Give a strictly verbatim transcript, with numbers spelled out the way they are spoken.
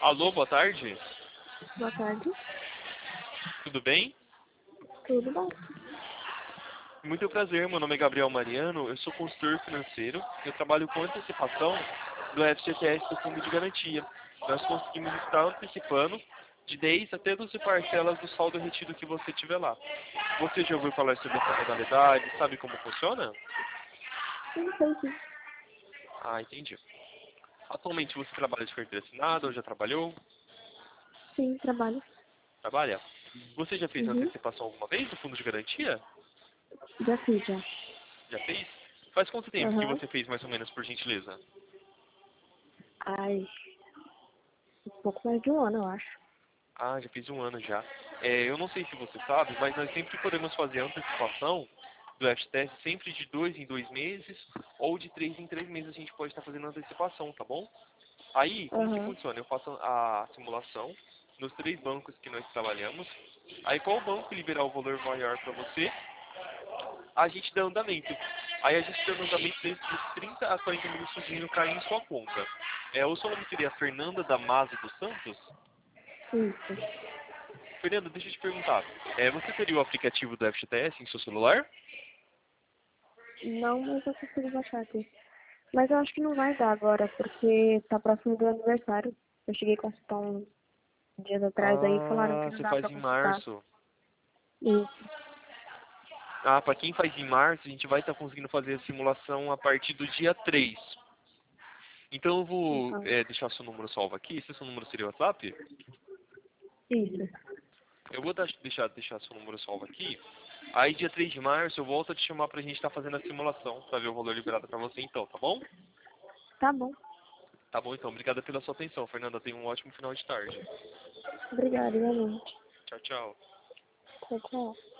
Alô, boa tarde. Boa tarde. Tudo bem? Tudo bom? Muito prazer, meu nome é Gabriel Mariano, eu sou consultor financeiro, eu trabalho com antecipação do F G T S do Fundo de Garantia. Nós conseguimos estar antecipando de dez até doze parcelas do saldo retido que você tiver lá. Você já ouviu falar sobre essa modalidade? Sabe como funciona? Sim, sei sim. Ah, entendi. Atualmente você trabalha de carteira assinada ou já trabalhou? Sim, trabalho. Trabalha? Você já fez Uhum. antecipação alguma vez do Fundo de Garantia? Já fiz, já. Já fez? Faz quanto tempo que Aham. você fez mais ou menos, por gentileza? Ai, um pouco mais de um ano, eu acho. Ah, já fiz um ano já. É, eu não sei se você sabe, mas nós sempre podemos fazer antecipação do F T S sempre de dois em dois meses ou de três em três meses a gente pode estar fazendo antecipação, tá bom? Aí, como que Aham. funciona? Eu faço a simulação nos três bancos que nós trabalhamos. Aí, qual banco liberar o valor maior para você, a gente dá andamento. Aí a gente dá andamento dentro de trinta a quarenta minutos de dinheiro cair em sua conta. É, o seu nome seria Fernanda Damaso dos Santos? Isso. Fernanda, deixa eu te perguntar. É, você teria o aplicativo do F G T S em seu celular? Não, mas eu consigo baixar aqui. Mas eu acho que não vai dar agora, porque tá próximo do aniversário. Eu cheguei a consultar uns dias atrás aí e falaram Ah, que não você dá faz pra em consultar. março. Isso. Ah, para quem faz em março, a gente vai estar conseguindo fazer a simulação a partir do dia três. Então eu vou Aham. é, deixar seu número salvo aqui. Esse seu número seria o WhatsApp? Isso. Eu vou dar- deixar, deixar seu número salvo aqui. Aí dia três de março eu volto a te chamar pra gente estar fazendo a simulação, pra ver o valor liberado pra você então, tá bom? Tá bom. Tá bom então, obrigada pela sua atenção, Fernanda. Tenha um ótimo final de tarde. Obrigada, igualmente. Tchau, tchau. Tchau, tchau.